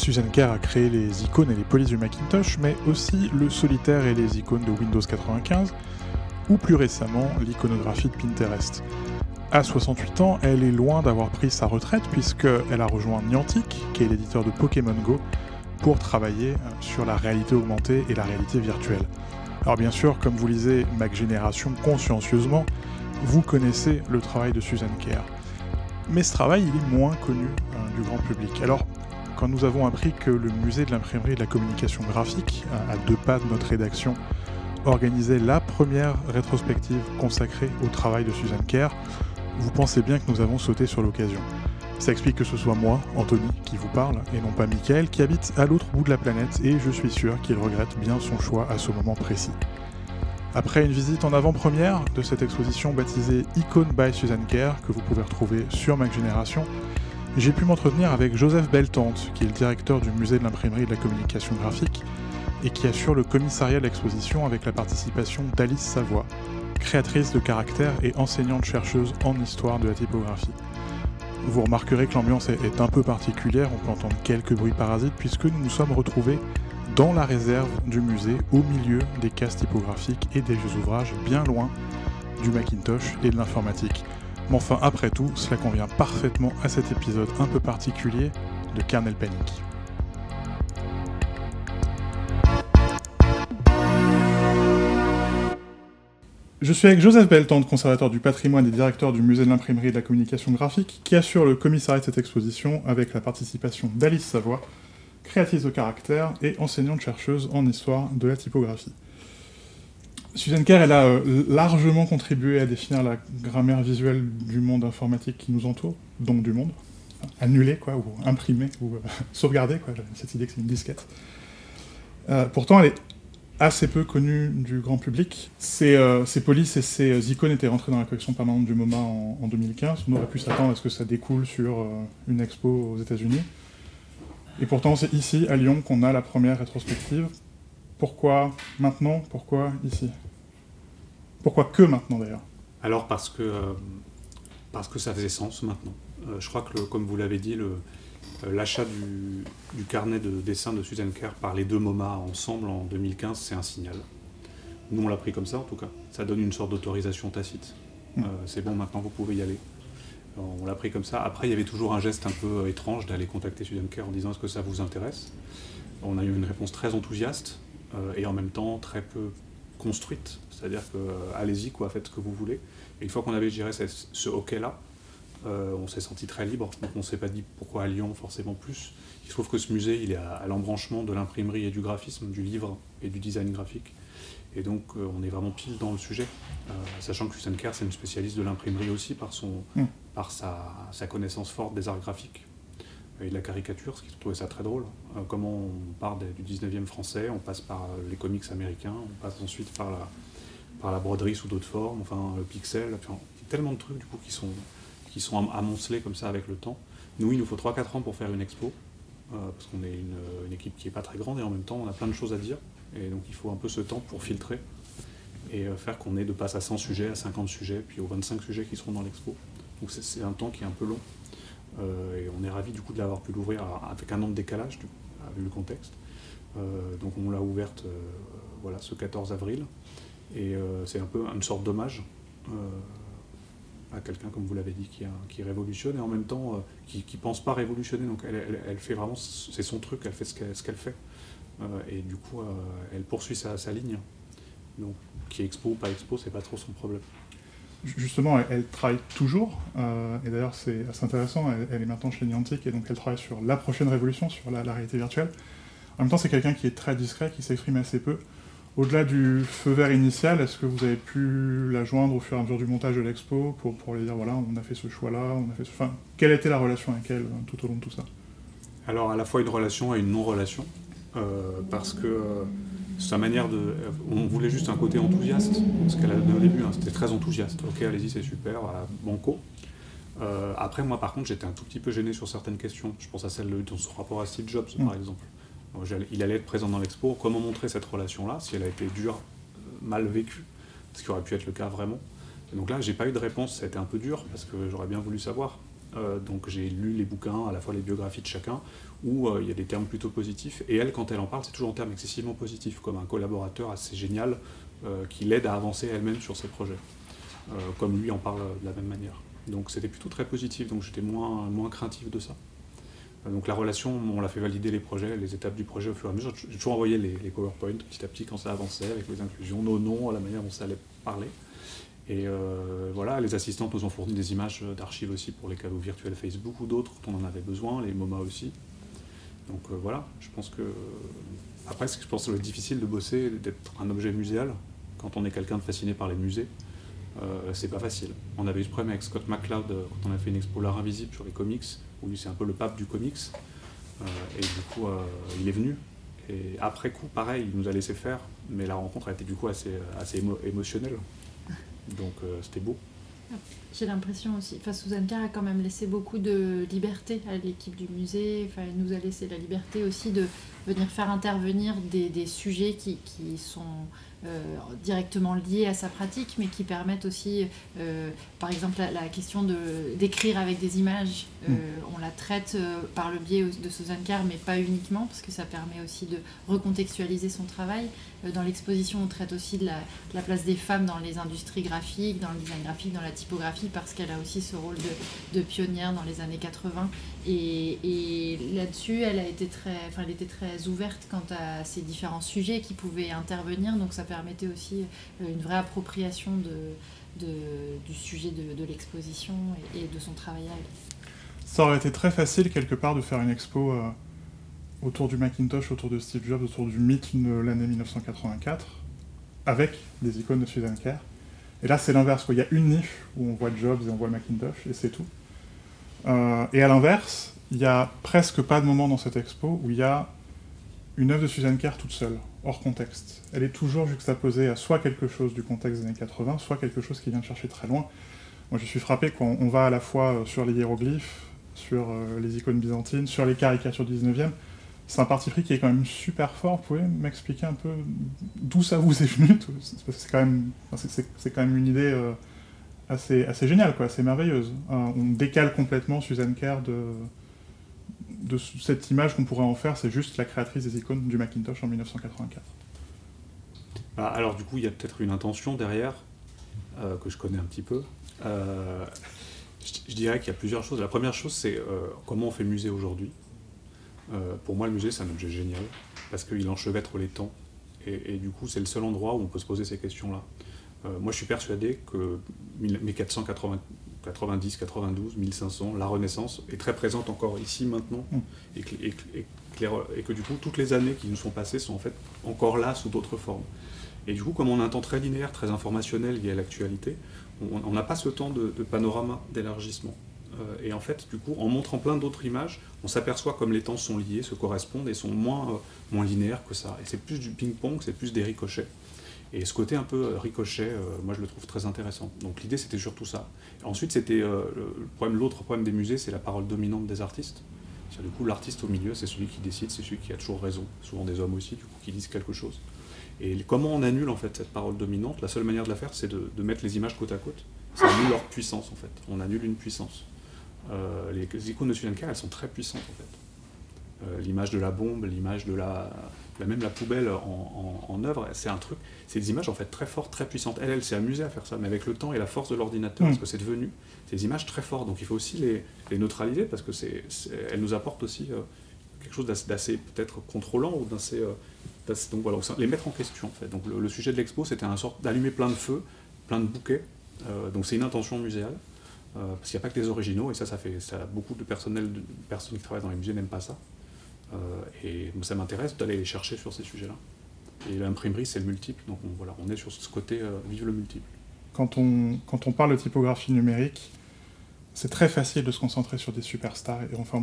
Susan Kare a créé les icônes et les polices du Macintosh, mais aussi le solitaire et les icônes de Windows 95, ou plus récemment l'iconographie de Pinterest. À 68 ans, elle est loin d'avoir pris sa retraite puisqu'elle a rejoint Niantic, qui est l'éditeur de Pokémon Go, pour travailler sur la réalité augmentée et la réalité virtuelle. Alors bien sûr, comme vous lisez Mac Génération consciencieusement, vous connaissez le travail de Susan Kare. Mais ce travail, il est moins connu du grand public. Alors, quand nous avons appris que le musée de l'imprimerie et de la communication graphique, à 2 pas de notre rédaction, organisait la première rétrospective consacrée au travail de Susan Kare, vous pensez bien que nous avons sauté sur l'occasion. Ça explique que ce soit moi, Anthony, qui vous parle, et non pas Mickaël, qui habite à l'autre bout de la planète, et je suis sûr qu'il regrette bien son choix à ce moment précis. Après une visite en avant-première de cette exposition baptisée Icon by Susan Kare, que vous pouvez retrouver sur Mac Génération, j'ai pu m'entretenir avec Joseph Beltante, qui est le directeur du musée de l'imprimerie et de la communication graphique, et qui assure le commissariat de l'exposition avec la participation d'Alice Savoie, créatrice de caractère et enseignante-chercheuse en histoire de la typographie. Vous remarquerez que l'ambiance est un peu particulière, on peut entendre quelques bruits parasites, puisque nous nous sommes retrouvés dans la réserve du musée, au milieu des cases typographiques et des vieux ouvrages, bien loin du Macintosh et de l'informatique. Mais enfin, après tout, cela convient parfaitement à cet épisode un peu particulier de Kernel Panic. Je suis avec Joseph Beltante, conservateur du patrimoine et directeur du musée de l'imprimerie et de la communication graphique, qui assure le commissariat de cette exposition avec la participation d'Alice Savoie, créatrice de caractère et enseignante-chercheuse en histoire de la typographie. Susan Kare, elle a largement contribué à définir la grammaire visuelle du monde informatique qui nous entoure, donc du monde, annulé, quoi, ou imprimé, ou sauvegardé, quoi, cette idée que c'est une disquette. Pourtant, elle est assez peu connue du grand public. Ces polices et ces icônes étaient rentrées dans la collection permanente du MoMA en 2015. On aurait pu s'attendre à ce que ça découle sur une expo aux États-Unis. Et pourtant, c'est ici, à Lyon, qu'on a la première rétrospective. Pourquoi maintenant ? Pourquoi ici ? Pourquoi que maintenant, d'ailleurs ? Alors, parce que ça faisait sens maintenant. Je crois que, comme vous l'avez dit, l'achat du carnet de dessin de Susan Kare par les 2 MoMA ensemble en 2015, c'est un signal. Nous, on l'a pris comme ça, en tout cas. Ça donne une sorte d'autorisation tacite. C'est bon, maintenant, vous pouvez y aller. On l'a pris comme ça. Après, il y avait toujours un geste un peu étrange d'aller contacter Susan Kare en disant « Est-ce que ça vous intéresse ?» On a eu une réponse très enthousiaste et en même temps très peu construite. C'est-à-dire que allez-y, quoi, faites ce que vous voulez. Et une fois qu'on avait géré ce OK-là, on s'est senti très libre. Donc on ne s'est pas dit pourquoi à Lyon forcément plus. Il se trouve que ce musée, il est à l'embranchement de l'imprimerie et du graphisme, du livre et du design graphique. Et donc on est vraiment pile dans le sujet, sachant que Susan Kare, c'est une spécialiste de l'imprimerie aussi par sa connaissance forte des arts graphiques et de la caricature, ce qui trouvait ça très drôle. Comment on part du 19e français, on passe par les comics américains, on passe ensuite par la broderie sous d'autres formes, enfin le pixel, enfin, il y a tellement de trucs du coup qui sont amoncelés comme ça avec le temps. Nous, il nous faut 3-4 ans pour faire une expo, parce qu'on est une équipe qui n'est pas très grande et en même temps on a plein de choses à dire. Et donc il faut un peu ce temps pour filtrer et faire qu'on ait de passe à 100 sujets, à 50 sujets, puis aux 25 sujets qui seront dans l'expo. Donc c'est un temps qui est un peu long. Et on est ravis du coup de l'avoir pu l'ouvrir avec un an de décalage, vu le contexte. Donc on l'a ouverte ce 14 avril. Et c'est un peu une sorte d'hommage à quelqu'un, comme vous l'avez dit, qui révolutionne et en même temps qui ne pense pas révolutionner. Donc elle fait vraiment, c'est son truc, elle fait ce qu'elle fait. Et du coup, elle poursuit sa ligne. Donc, qui est expo ou pas expo, c'est pas trop son problème. Justement, elle travaille toujours, et d'ailleurs c'est assez intéressant, elle est maintenant chez Niantic, et donc elle travaille sur la prochaine révolution, sur la réalité virtuelle. En même temps, c'est quelqu'un qui est très discret, qui s'exprime assez peu. Au-delà du feu vert initial, est-ce que vous avez pu la joindre au fur et à mesure du montage de l'expo pour lui dire, voilà, on a fait ce choix-là, Enfin, quelle était la relation avec elle tout au long de tout ça ? Alors, à la fois une relation et une non-relation. Parce que sa manière de... On voulait juste un côté enthousiaste, ce qu'elle a donné au début, c'était très enthousiaste. Ok, allez-y, c'est super, voilà, banco. Après, moi, par contre, j'étais un tout petit peu gêné sur certaines questions. Je pense à celle dans son rapport à Steve Jobs, par exemple. Il allait être présent dans l'expo. Comment montrer cette relation-là, si elle a été dure, mal vécue, ce qui aurait pu être le cas vraiment. Et donc là, j'ai pas eu de réponse, ça a été un peu dur, parce que j'aurais bien voulu savoir. Donc j'ai lu les bouquins, à la fois les biographies de chacun, où il y a des termes plutôt positifs. Et elle, quand elle en parle, c'est toujours en termes excessivement positifs, comme un collaborateur assez génial qui l'aide à avancer elle-même sur ses projets. Comme lui en parle de la même manière. Donc c'était plutôt très positif, donc j'étais moins craintif de ça. Donc la relation, on l'a fait valider les projets, les étapes du projet au fur et à mesure. J'ai toujours envoyé les PowerPoint petit à petit quand ça avançait, avec les inclusions, nos noms, la manière dont ça allait parler. Et voilà, les assistantes nous ont fourni des images d'archives aussi pour les cadeaux virtuels Facebook ou d'autres quand on en avait besoin, les MoMA aussi. Donc voilà, je pense que... Après, je pense que ça va être difficile de bosser, d'être un objet muséal, quand on est quelqu'un de fasciné par les musées. C'est pas facile. On avait eu ce problème avec Scott McCloud quand on a fait une expo L'Art Invisible sur les comics, où lui c'est un peu le pape du comics. Et du coup, il est venu. Et après coup, pareil, il nous a laissé faire, mais la rencontre a été du coup assez émotionnelle. Donc c'était beau. J'ai l'impression aussi, Suzanne Kerr a quand même laissé beaucoup de liberté à l'équipe du musée, elle nous a laissé la liberté aussi de venir faire intervenir des sujets qui sont directement liés à sa pratique, mais qui permettent aussi, par exemple, la question d'écrire avec des images. On la traite par le biais de Suzanne Kerr, mais pas uniquement, parce que ça permet aussi de recontextualiser son travail. Dans l'exposition, on traite aussi de la place des femmes dans les industries graphiques, dans le design graphique, dans la typographie, parce qu'elle a aussi ce rôle de pionnière dans les années 80. Et là-dessus, elle était très ouverte quant à ces différents sujets qui pouvaient intervenir, donc ça permettait aussi une vraie appropriation du sujet de l'exposition et de son travail à elle. Ça aurait été très facile quelque part de faire une expo autour du Macintosh, autour de Steve Jobs, autour du mythe de l'année 1984, avec des icônes de Suzanne Kerr. Et là, c'est l'inverse, quoi. Il y a une niche où on voit Jobs et on voit le Macintosh, et c'est tout. Et à l'inverse, il n'y a presque pas de moment dans cette expo où il y a une œuvre de Suzanne Kerr toute seule, hors contexte. Elle est toujours juxtaposée à soit quelque chose du contexte des années 80, soit quelque chose qui vient de chercher très loin. Moi, je suis frappé quand on va à la fois sur les hiéroglyphes, sur les icônes byzantines, sur les caricatures du 19e. C'est un parti pris qui est quand même super fort. Vous pouvez m'expliquer un peu d'où ça vous est venu? C'est quand même une idée assez géniale, quoi, assez merveilleuse. On décale complètement Suzanne Kerr de cette image qu'on pourrait en faire, c'est juste la créatrice des icônes du Macintosh en 1984. Alors du coup, il y a peut-être une intention derrière, que je connais un petit peu. Je dirais qu'il y a plusieurs choses. La première chose, c'est comment on fait le musée aujourd'hui. Pour moi, le musée, c'est un objet génial, parce qu'il enchevêtre les temps, et du coup, c'est le seul endroit où on peut se poser ces questions-là. Moi, je suis persuadé que 1490, 92, 1500, la Renaissance est très présente encore ici, maintenant, et que du coup, toutes les années qui nous sont passées sont en fait encore là, sous d'autres formes. Et du coup, comme on a un temps très linéaire, très informationnel lié à l'actualité, on n'a pas ce temps de panorama, d'élargissement. Et en fait, du coup, en montrant plein d'autres images, on s'aperçoit comme les temps sont liés, se correspondent et sont moins linéaires que ça. Et c'est plus du ping-pong, c'est plus des ricochets. Et ce côté un peu ricochet, moi je le trouve très intéressant. Donc l'idée c'était surtout ça. Et ensuite c'était l'autre problème des musées, c'est la parole dominante des artistes. Du coup l'artiste au milieu, c'est celui qui décide, c'est celui qui a toujours raison. Souvent des hommes aussi, du coup, qui disent quelque chose. Et comment on annule en fait cette parole dominante? La seule manière de la faire, c'est de mettre les images côte à côte. Ça annule leur puissance en fait. On annule une puissance. Les icônes de Suzanne Kerr, elles sont très puissantes en fait. L'image de la bombe, l'image de même la poubelle en œuvre, c'est des images en fait très fortes, très puissantes. Elle s'est amusée à faire ça, mais avec le temps et la force de l'ordinateur, parce que c'est devenu des images très fortes. Donc il faut aussi les neutraliser, parce que elles nous apportent aussi quelque chose d'assez peut-être contrôlant ou d'assez. Donc voilà, les mettre en question en fait. Donc le sujet de l'expo, c'était une sorte d'allumer plein de feux, plein de bouquets. Donc c'est une intention muséale. Parce qu'il n'y a pas que les originaux, et ça beaucoup de personnes qui travaillent dans les musées n'aiment pas ça. Et ça m'intéresse d'aller les chercher sur ces sujets-là. Et l'imprimerie, c'est le multiple, donc on est sur ce côté vive le multiple. Quand on parle de typographie numérique, c'est très facile de se concentrer sur des superstars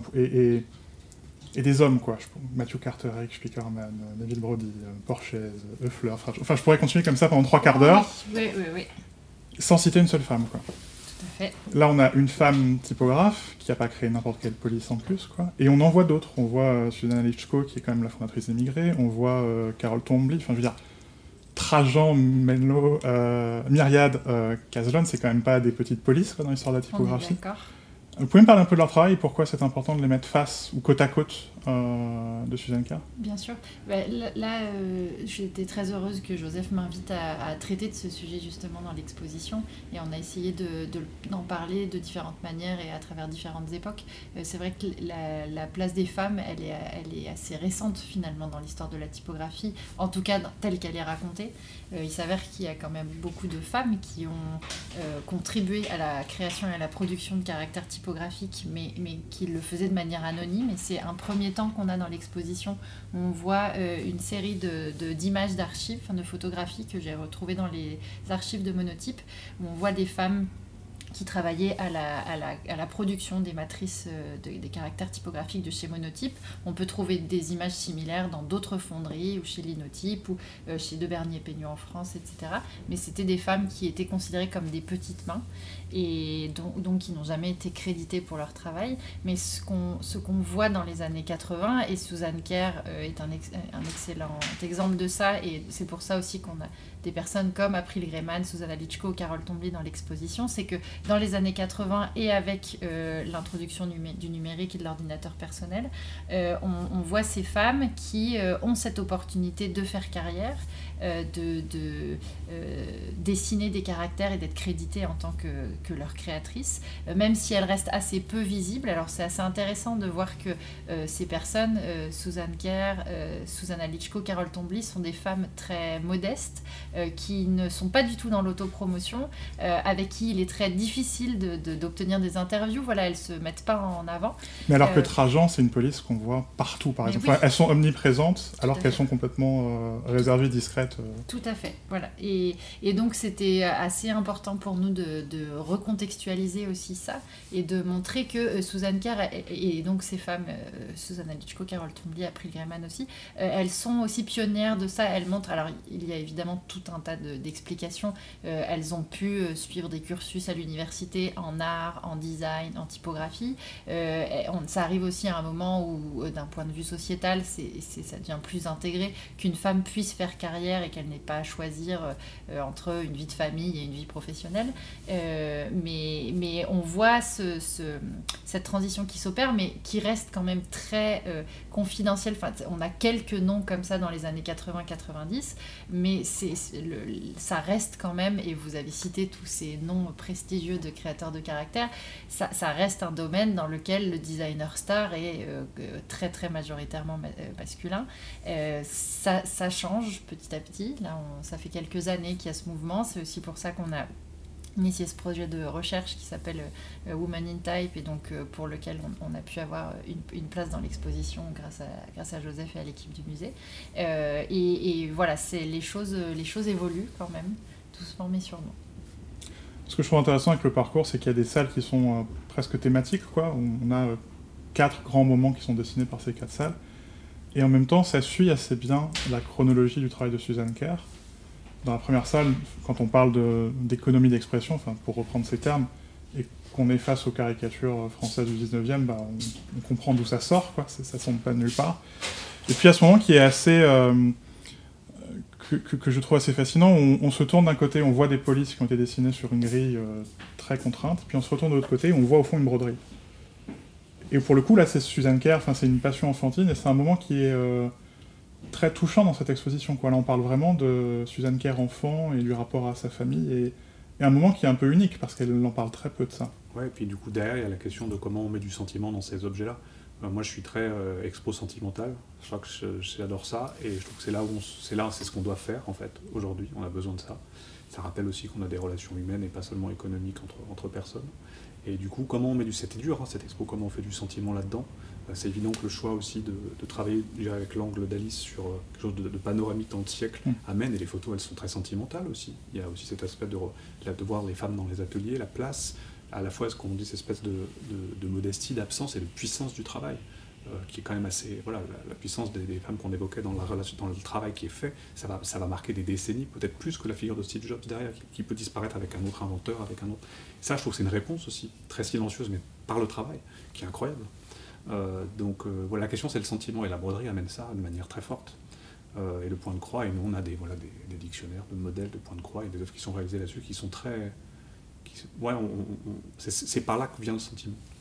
et des hommes, quoi. Matthew Carter, Eric Spiekerman, Neville Brody, Porches, Hoefler. Enfin, je pourrais continuer comme ça pendant 3 quarts d'heure, Oui. sans citer une seule femme, quoi. Fait. Là, on a une femme typographe qui n'a pas créé n'importe quelle police en plus, quoi. Et on en voit d'autres. On voit Susanna Lichko, qui est quand même la fondatrice d'Émigré. On voit Carole Tombly. Enfin, je veux dire, Trajan, Menlo, Myriad, Caslon, c'est quand même pas des petites polices, quoi, dans l'histoire de la typographie. Vous pouvez me parler un peu de leur travail et pourquoi c'est important de les mettre face ou côte à côte de Suzanne Kerr? Bien sûr. Là, j'étais très heureuse que Joseph m'invite à traiter de ce sujet justement dans l'exposition, et on a essayé d'en parler de différentes manières et à travers différentes époques. C'est vrai que la place des femmes, elle est assez récente finalement dans l'histoire de la typographie, en tout cas telle qu'elle est racontée. Il s'avère qu'il y a quand même beaucoup de femmes qui ont contribué à la création et à la production de caractères typographiques, mais qui le faisaient de manière anonyme. Et c'est un premier temps qu'on a dans l'exposition où on voit une série d'images d'archives, de photographies que j'ai retrouvées dans les archives de Monotype, où on voit des femmes qui travaillait à la production des matrices des caractères typographiques de chez Monotype. On peut trouver des images similaires dans d'autres fonderies, ou chez Linotype, ou chez De Bernier Peignot en France, etc. Mais c'était des femmes qui étaient considérées comme des petites mains, et donc qui n'ont jamais été créditées pour leur travail. Mais ce qu'on voit dans les années 80, et Suzanne Kerr est un excellent exemple de ça, et c'est pour ça aussi qu'on a des personnes comme April Greyman, Susanna Lichko, Carole Tombly dans l'exposition, c'est que dans les années 80 et avec l'introduction du numérique et de l'ordinateur personnel, on voit ces femmes qui ont cette opportunité de faire carrière, de dessiner des caractères et d'être créditées en tant que leur créatrice, même si elles restent assez peu visibles. Alors c'est assez intéressant de voir que ces personnes, Suzanne Kerr, Susanna Lichko, Carole Tombly, sont des femmes très modestes, qui ne sont pas du tout dans l'autopromotion, avec qui il est très difficile d'obtenir des interviews. Voilà, elles ne se mettent pas en avant. Mais alors que Trajan, c'est une police qu'on voit partout, par exemple. Oui. Enfin, elles sont omniprésentes, alors qu'elles sont complètement réservées, discrètes. Tout à fait, voilà. Et donc c'était assez important pour nous de recontextualiser aussi ça, et de montrer que Suzanne Kerr et donc ces femmes, Susanna Lichko, Carole Tombly, April Greyman aussi, elles sont aussi pionnières de ça. Elles montrent, alors il y a évidemment tout un tas d'explications. Elles ont pu suivre des cursus à l'université en art, en design, en typographie. Ça arrive aussi à un moment où, d'un point de vue sociétal, ça devient plus intégré qu'une femme puisse faire carrière et qu'elle n'ait pas à choisir entre une vie de famille et une vie professionnelle. Mais on voit cette transition qui s'opère, mais qui reste quand même très confidentielle. Enfin, on a quelques noms comme ça dans les années 80-90, mais ça reste quand même, et vous avez cité tous ces noms prestigieux de créateurs de caractères, ça reste un domaine dans lequel le designer star est très très majoritairement masculin. Ça change petit à petit. Là, ça fait quelques années qu'il y a ce mouvement. C'est aussi pour ça qu'on a initié ce projet de recherche qui s'appelle Women in Type, et donc pour lequel on a pu avoir une place dans l'exposition grâce à Joseph et à l'équipe du musée. Et voilà, les choses évoluent quand même, doucement mais sûrement. Ce que je trouve intéressant avec le parcours, c'est qu'il y a des salles qui sont presque thématiques, quoi. On a 4 grands moments qui sont dessinés par ces 4 salles. Et en même temps, ça suit assez bien la chronologie du travail de Suzanne Kerr. Dans la première salle, quand on parle d'économie d'expression, enfin, pour reprendre ces termes, et qu'on est face aux caricatures françaises du 19e, on comprend d'où ça sort, quoi. Ça semble pas de nulle part. Et puis à ce moment qui est assez... que je trouve assez fascinant, on se tourne d'un côté, on voit des polices qui ont été dessinées sur une grille très contrainte, puis on se retourne de l'autre côté, et on voit au fond une broderie. Et pour le coup, là, c'est Suzanne Kerr, c'est une passion enfantine, et c'est un moment qui est très touchant dans cette exposition, quoi. Là, on parle vraiment de Suzanne Kerr enfant et du rapport à sa famille, et un moment qui est un peu unique, parce qu'elle en parle très peu de ça. Ouais, et puis du coup, derrière, il y a la question de comment on met du sentiment dans ces objets-là. Moi, je suis très expo sentimental. Je crois que j'adore ça, et je trouve que c'est ce qu'on doit faire, en fait, aujourd'hui. On a besoin de ça. Ça rappelle aussi qu'on a des relations humaines et pas seulement économiques entre personnes. Et du coup, comment on met c'était dur, hein, cette expo, comment on fait du sentiment là-dedans. C'est évident que le choix aussi de travailler avec l'angle d'Alice sur quelque chose de panoramique dans le siècle amène, et les photos, elles sont très sentimentales aussi. Il y a aussi cet aspect de voir les femmes dans les ateliers, la place, à la fois, ce qu'on dit, cette espèce de modestie, d'absence et de puissance du travail, qui est quand même assez... Voilà, la puissance des femmes qu'on évoquait dans le travail qui est fait, ça va marquer des décennies, peut-être plus que la figure de Steve Jobs derrière, qui peut disparaître avec un autre inventeur, avec un autre... Ça, je trouve que c'est une réponse aussi, très silencieuse, mais par le travail, qui est incroyable. Voilà, la question, c'est le sentiment, et la broderie amène ça de manière très forte. Et le point de croix, et nous, on a des dictionnaires de modèles de points de croix, et des œuvres qui sont réalisées là-dessus, qui sont très... c'est par là que vient le sentiment.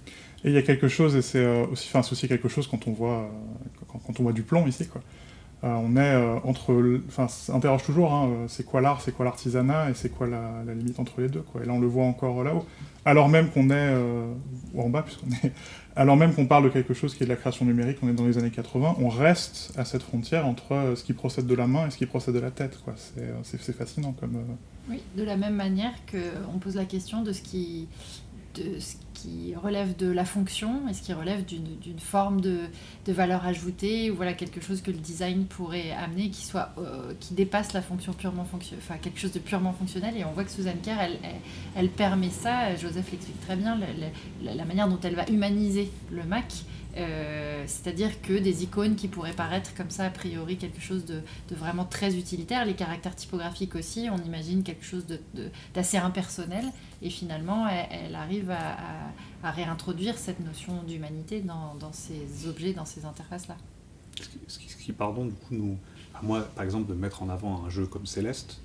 Et il y a quelque chose, et c'est aussi quelque chose quand on voit du plomb ici, quoi. On est ça interroge toujours, hein, c'est quoi l'art, c'est quoi l'artisanat, et c'est quoi la limite entre les deux, quoi. Et là, on le voit encore là-haut. Alors même qu'on est, ou en bas, alors même qu'on parle de quelque chose qui est de la création numérique, on est dans les années 80, on reste à cette frontière entre ce qui procède de la main et ce qui procède de la tête, quoi. C'est fascinant comme... Oui, de la même manière qu'on pose la question de ce qui relève de la fonction et ce qui relève d'une forme de valeur ajoutée, ou voilà, quelque chose que le design pourrait amener qui dépasse la fonction purement fonctionnelle, enfin quelque chose de purement fonctionnel. Et on voit que Susan Kare, elle permet ça. Joseph l'explique très bien, la manière dont elle va humaniser le Mac. C'est-à-dire que des icônes qui pourraient paraître comme ça a priori quelque chose de vraiment très utilitaire, les caractères typographiques aussi, on imagine quelque chose d'assez impersonnel, et finalement elle arrive à réintroduire cette notion d'humanité dans ces objets, dans ces interfaces-là. Ce qui pardon, du coup, moi par exemple, de mettre en avant un jeu comme Céleste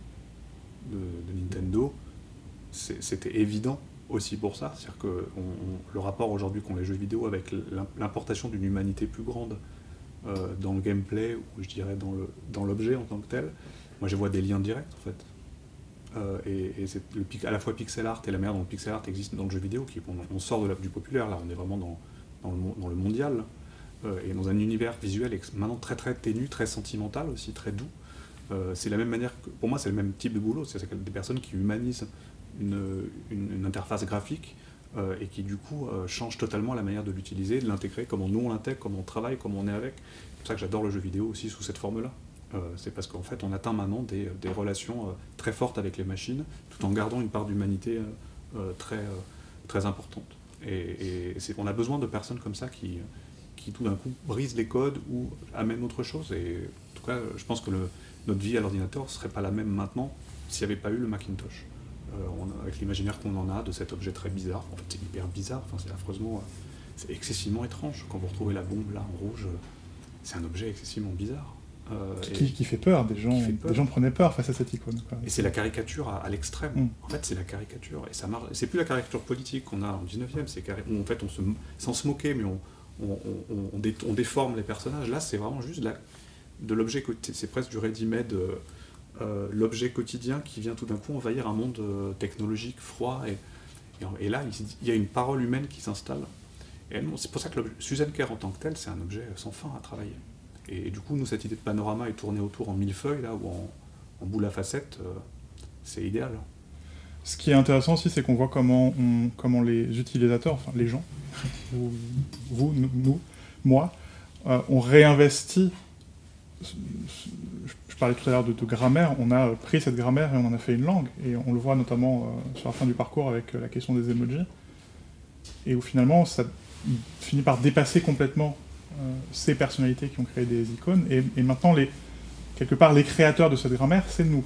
de Nintendo, c'était évident aussi pour ça, c'est-à-dire que le rapport aujourd'hui qu'ont les jeux vidéo avec l'importation d'une humanité plus grande dans le gameplay, ou je dirais dans l'objet en tant que tel, moi je vois des liens directs en fait. Et c'est à la fois pixel art et la manière dont le pixel art existe dans le jeu vidéo, on sort du populaire, là on est vraiment dans le mondial, et dans un univers visuel maintenant très très ténu, très sentimental aussi, très doux. C'est la même manière pour moi c'est le même type de boulot, c'est des personnes qui humanisent une interface graphique et qui du coup change totalement la manière de l'utiliser, de l'intégrer, comment nous on l'intègre, comment on travaille, comment on est avec. C'est pour ça que j'adore le jeu vidéo aussi sous cette forme-là. C'est parce qu'en fait on atteint maintenant des relations très fortes avec les machines, tout en gardant une part d'humanité très, très importante. Et on a besoin de personnes comme ça qui tout d'un coup brisent les codes ou amènent autre chose. Et en tout cas, je pense que notre vie à l'ordinateur ne serait pas la même maintenant s'il n'y avait pas eu le Macintosh. Avec l'imaginaire qu'on en a de cet objet très bizarre. En fait, c'est hyper bizarre, c'est affreusement, c'est excessivement étrange. Quand vous retrouvez la bombe là en rouge, c'est un objet excessivement bizarre. Qui fait peur, des gens prenaient peur face à cette icône, quoi. Et c'est la caricature à l'extrême. En fait, c'est la caricature. Et ça marche. C'est plus la caricature politique qu'on a en 19e, où en fait, sans se moquer, mais on déforme les personnages. Là, c'est vraiment juste de l'objet, c'est presque du ready-made. L'objet quotidien qui vient tout d'un coup envahir un monde technologique, froid, et là il y a une parole humaine qui s'installe. Et c'est pour ça que Susan Kare en tant que telle, c'est un objet sans fin à travailler. Et du coup, nous, cette idée de panorama est tournée autour en millefeuille, là, ou en boule à facettes, c'est idéal. Ce qui est intéressant aussi, c'est qu'on voit comment les utilisateurs, enfin les gens, vous, nous, moi, on réinvestit. Je parlais tout à l'heure de grammaire, on a pris cette grammaire et on en a fait une langue, et on le voit notamment sur la fin du parcours avec la question des emojis, et où finalement ça finit par dépasser complètement ces personnalités qui ont créé des icônes, et maintenant quelque part les créateurs de cette grammaire, c'est nous.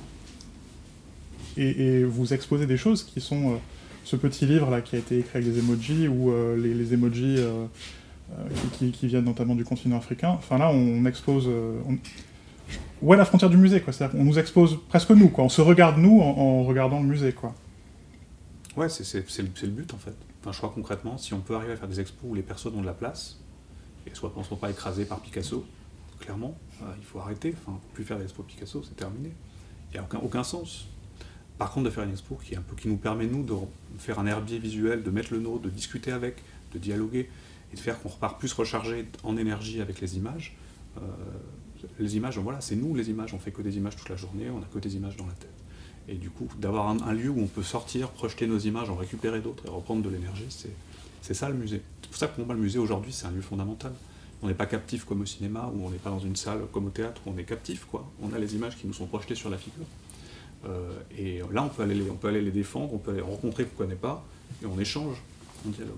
Et vous exposez des choses qui sont ce petit livre là qui a été écrit avec des emojis, ou les emojis qui viennent notamment du continent africain. Enfin là, on expose... Où est la frontière du musée, quoi. C'est-à-dire qu'on nous expose presque nous, quoi. On se regarde nous en regardant le musée, quoi. Ouais, c'est le but, en fait. Enfin, je crois concrètement, si on peut arriver à faire des expos où les personnes ont de la place, et ne sont pas écrasées par Picasso, clairement, il faut arrêter. Enfin, plus faire des expos Picasso, c'est terminé. Il n'y a aucun sens. Par contre, de faire une expo qui nous permet, nous, de faire un herbier visuel, de mettre le nôtre, de discuter avec, de dialoguer, et de faire qu'on repart plus rechargé en énergie avec les images. Les images, voilà, c'est nous les images, on fait que des images toute la journée, on n'a que des images dans la tête. Et du coup, d'avoir un lieu où on peut sortir, projeter nos images, en récupérer d'autres et reprendre de l'énergie, c'est ça le musée. C'est pour ça que pour moi le musée aujourd'hui c'est un lieu fondamental. On n'est pas captif comme au cinéma, ou on n'est pas dans une salle comme au théâtre où on est captif, quoi. On a les images qui nous sont projetées sur la figure. Et là on peut aller les défendre, on peut aller rencontrer qu'on ne connaît pas, et on échange, on dialogue.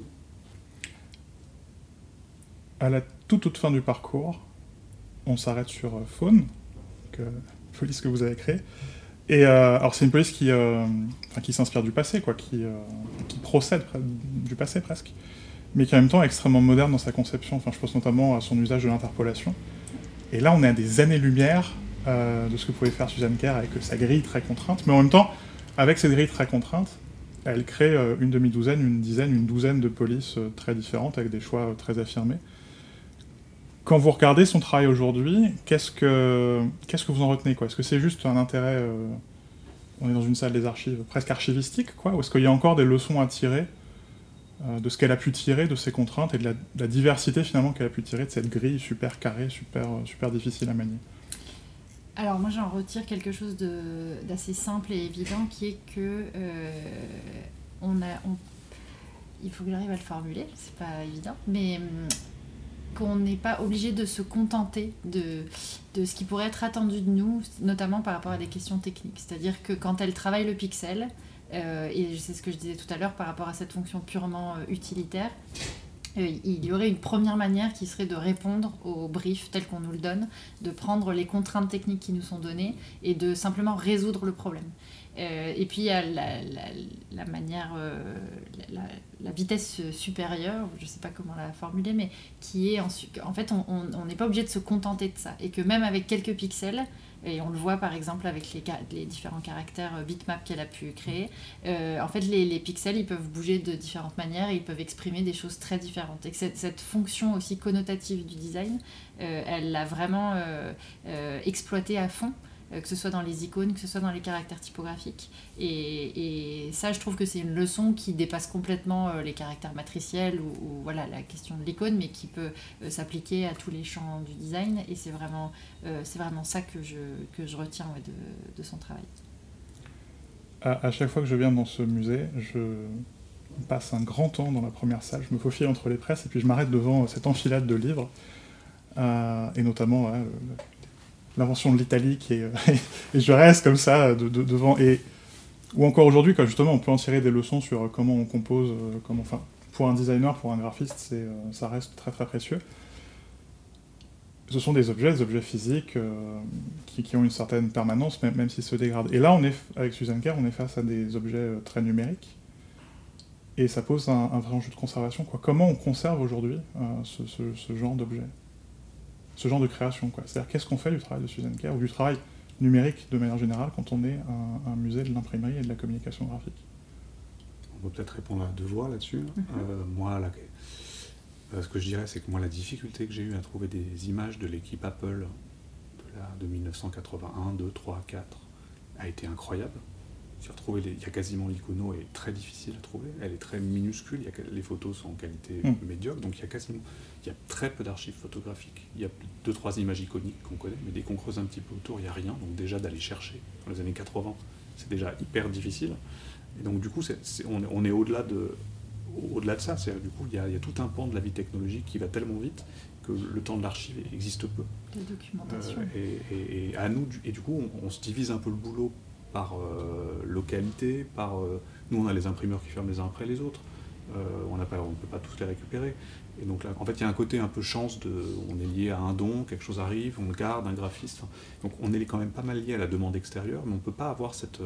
À la toute fin du parcours, on s'arrête sur Faune, police que vous avez créée. Et alors c'est une police qui s'inspire du passé, quoi, qui procède du passé presque, mais qui en même temps est extrêmement moderne dans sa conception. Enfin, je pense notamment à son usage de l'interpolation. Et là, on est à des années-lumière de ce que pouvait faire Susan Kare avec sa grille très contrainte, mais en même temps, avec cette grille très contrainte, Elle crée une demi-douzaine, une dizaine, une douzaine de polices très différentes, avec des choix très affirmés. Quand vous regardez son travail aujourd'hui, qu'est-ce que vous en retenez, quoi ? Est-ce que c'est juste un intérêt... on est dans une salle des archives presque archivistique, quoi ? Ou est-ce qu'il y a encore des leçons à tirer de ce qu'elle a pu tirer de ses contraintes et de la diversité, finalement, qu'elle a pu tirer de cette grille super carrée, super difficile à manier ? Alors moi j'en retire quelque chose d'assez simple et évident qui est que il faut que j'arrive à le formuler, c'est pas évident, mais qu'on n'est pas obligé de se contenter de ce qui pourrait être attendu de nous, notamment par rapport à des questions techniques. C'est-à-dire que quand elle travaille le pixel, et c'est ce que je disais tout à l'heure par rapport à cette fonction purement utilitaire, il y aurait une première manière qui serait de répondre au brief tel qu'on nous le donne, de prendre les contraintes techniques qui nous sont données et de simplement résoudre le problème. Et puis il y a la manière, la vitesse supérieure, je ne sais pas comment la formuler, mais qui est en fait on n'est pas obligé de se contenter de ça. Et que même avec quelques pixels, et on le voit par exemple avec les différents caractères bitmap qu'elle a pu créer, en fait les pixels ils peuvent bouger de différentes manières et ils peuvent exprimer des choses très différentes. Et que cette fonction aussi connotative du design, elle l'a vraiment exploitée à fond. Que ce soit dans les icônes, que ce soit dans les caractères typographiques. Et ça, je trouve que c'est une leçon qui dépasse complètement les caractères matriciels ou voilà, la question de l'icône, mais qui peut s'appliquer à tous les champs du design. Et c'est vraiment ça que je retiens de son travail. À chaque fois que je viens dans ce musée, je passe un grand temps dans la première salle. Je me faufile entre les presses et puis je m'arrête devant cette enfilade de livres. Et notamment... l'invention de l'italique, et je reste comme ça devant. Ou encore aujourd'hui, quand justement on peut en tirer des leçons sur comment on compose, pour un designer, pour un graphiste, ça reste très très précieux. Ce sont des objets physiques qui ont une certaine permanence, même s'ils se dégradent. Et là, avec Susan Kare, on est face à des objets très numériques, et ça pose un vrai enjeu de conservation, quoi. Comment on conserve aujourd'hui ce genre d'objet ? Ce genre de création, quoi. C'est-à-dire, qu'est-ce qu'on fait du travail de Susan Kare, ou du travail numérique de manière générale, quand on est un musée de l'imprimerie et de la communication graphique ? On peut peut-être répondre à deux voix là-dessus. Moi, ce que je dirais, c'est que moi, la difficulté que j'ai eue à trouver des images de l'équipe Apple de 1981, 2, 3, 4, a été incroyable. Il y a quasiment l'icono est très difficile à trouver, elle est très minuscule, les photos sont en qualité médiocre, donc il y a très peu d'archives photographiques. Il y a 2-3 images iconiques qu'on connaît, mais dès qu'on creuse un petit peu autour, il n'y a rien. Donc déjà d'aller chercher dans les années 80, c'est déjà hyper difficile. Et donc du coup, on est au-delà de ça. Du coup, il y a tout un pan de la vie technologique qui va tellement vite que le temps de l'archive existe peu. La documentation. Et à nous, et du coup, on se divise un peu le boulot par localité, nous on a les imprimeurs qui ferment les uns après les autres, on ne peut pas tous les récupérer. Et donc là, en fait, il y a un côté un peu chance on est lié à un don, quelque chose arrive, on le garde, un graphiste. Donc on est quand même pas mal lié à la demande extérieure, mais on ne peut pas avoir cette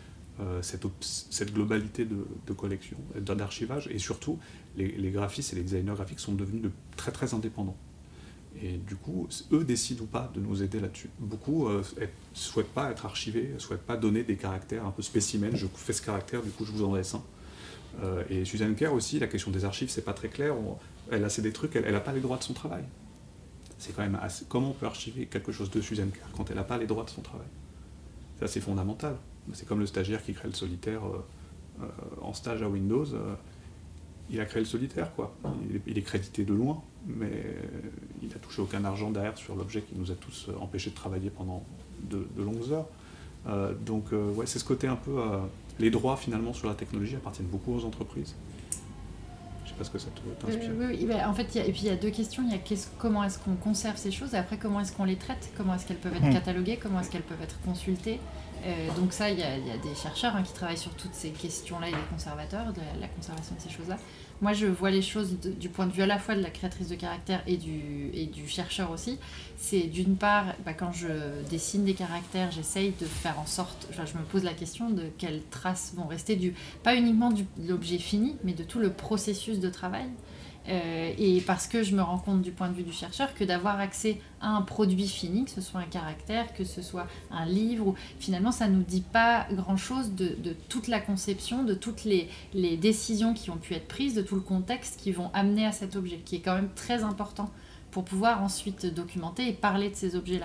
globalité de collection, d'archivage. Et surtout, les graphistes et les designers graphiques sont devenus très très indépendants. Et du coup, eux décident ou pas de nous aider là-dessus. Beaucoup ne souhaitent pas être archivés, ne souhaitent pas donner des caractères un peu spécimens. Je fais ce caractère, du coup je vous en laisse un. Et Susan Kare aussi, la question des archives, c'est pas très clair. Elle a des trucs, elle n'a pas les droits de son travail. C'est quand même comment on peut archiver quelque chose de Susan Kare quand elle n'a pas les droits de son travail ? Ça, c'est fondamental. C'est comme le stagiaire qui crée le solitaire en stage à Windows. Il a créé le solitaire, quoi. Il est crédité de loin, mais il n'a touché aucun argent derrière sur l'objet qui nous a tous empêchés de travailler pendant de longues heures. Donc, c'est ce côté un peu... les droits, finalement, sur la technologie appartiennent beaucoup aux entreprises. Je ne sais pas ce que ça t'inspire. Oui, en fait, il y a deux questions. Il y a comment est-ce qu'on conserve ces choses, et après, comment est-ce qu'on les traite, comment est-ce qu'elles peuvent être cataloguées, comment est-ce qu'elles peuvent être consultées. Donc ça, il y a des chercheurs qui travaillent sur toutes ces questions-là, et des conservateurs, de la conservation de ces choses-là. Moi, je vois les choses du point de vue à la fois de la créatrice de caractères et du chercheur aussi. C'est d'une part, quand je dessine des caractères, j'essaye de faire en sorte, je me pose la question de quelles traces vont rester, pas uniquement de l'objet fini, mais de tout le processus de travail. Et parce que je me rends compte du point de vue du chercheur que d'avoir accès à un produit fini, que ce soit un caractère, que ce soit un livre, finalement ça ne nous dit pas grand-chose de toute la conception, de toutes les décisions qui ont pu être prises, de tout le contexte qui vont amener à cet objet, qui est quand même très important pour pouvoir ensuite documenter et parler de ces objets-là.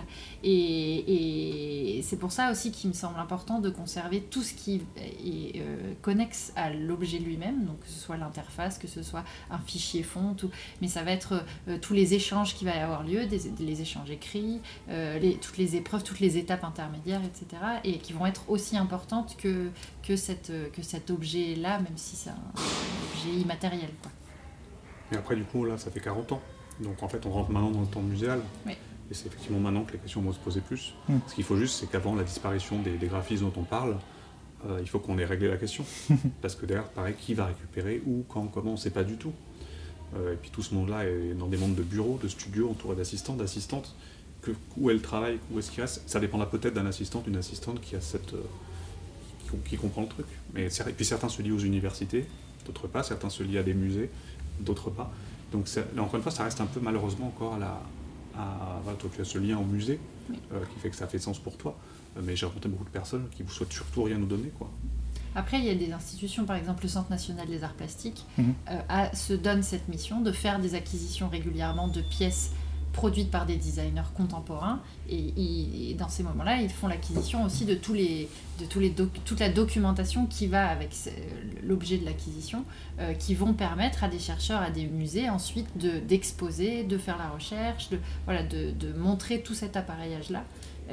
Et c'est pour ça aussi qu'il me semble important de conserver tout ce qui est connexe à l'objet lui-même, donc que ce soit l'interface, que ce soit un fichier fond, tout. Mais ça va être tous les échanges qui vont avoir lieu, les échanges écrits, toutes les épreuves, toutes les étapes intermédiaires, etc. Et qui vont être aussi importantes que cet objet-là, même si c'est un objet immatériel, quoi. Et après, du coup, là, ça fait 40 ans. Donc en fait, on rentre maintenant dans le temps muséal. Oui. Et c'est effectivement maintenant que les questions vont se poser plus. Ce qu'il faut juste, c'est qu'avant la disparition des graphismes dont on parle, il faut qu'on ait réglé la question. Parce que derrière, pareil, qui va récupérer, où, quand, comment, on ne sait pas du tout. Et puis tout ce monde-là est dans des mondes de bureaux, de studios, entouré d'assistants, d'assistantes. Où elle travaille, où est-ce qu'il reste. Ça dépendra peut-être d'un assistant, d'une assistante qui a qui comprend le truc. Et puis certains se lient aux universités, d'autres pas. Certains se lient à des musées, d'autres pas. Donc encore une fois, ça reste un peu malheureusement encore voilà, toi tu as ce lien au musée, oui. Qui fait que ça fait sens pour toi. Mais j'ai rencontré beaucoup de personnes qui ne souhaitent surtout rien nous donner, quoi. Après, il y a des institutions, par exemple le Centre national des arts plastiques, se donne cette mission de faire des acquisitions régulièrement de pièces produites par des designers contemporains, et dans ces moments-là, ils font l'acquisition aussi de toute la documentation qui va avec l'objet de l'acquisition, qui vont permettre à des chercheurs, à des musées ensuite d'exposer, de faire la recherche, de montrer tout cet appareillage-là.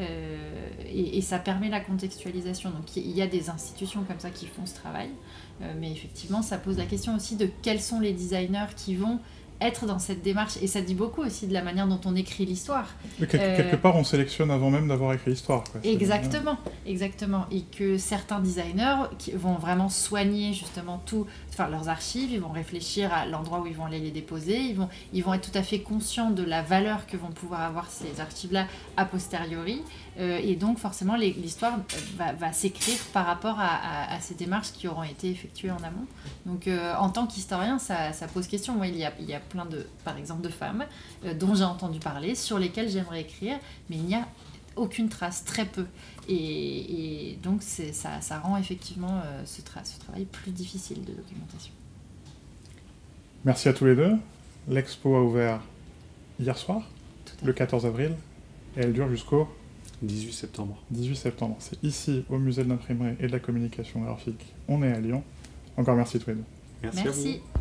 Et ça permet la contextualisation. Donc il y a des institutions comme ça qui font ce travail, mais effectivement ça pose la question aussi de quels sont les designers qui vont être dans cette démarche, et ça dit beaucoup aussi de la manière dont on écrit l'histoire. Quelque part, on sélectionne avant même d'avoir écrit l'histoire, quoi. Exactement, et que certains designers qui vont vraiment soigner justement leurs archives, ils vont réfléchir à l'endroit où ils vont aller les déposer, ils vont être tout à fait conscients de la valeur que vont pouvoir avoir ces archives-là a posteriori, et donc forcément l'histoire va s'écrire par rapport à ces démarches qui auront été effectuées en amont. Donc en tant qu'historien, ça pose question. Moi, il y a plein par exemple de femmes dont j'ai entendu parler, sur lesquelles j'aimerais écrire, mais il n'y a aucune trace, très peu. Et donc ça rend effectivement ce travail plus difficile de documentation. Merci à tous les deux. L'expo a ouvert hier soir, le 14 avril, et elle dure jusqu'au 18 septembre. 18 septembre. C'est ici, au Musée de l'Imprimerie et de la Communication Graphique. On est à Lyon. Encore merci tous les deux. Merci. À vous.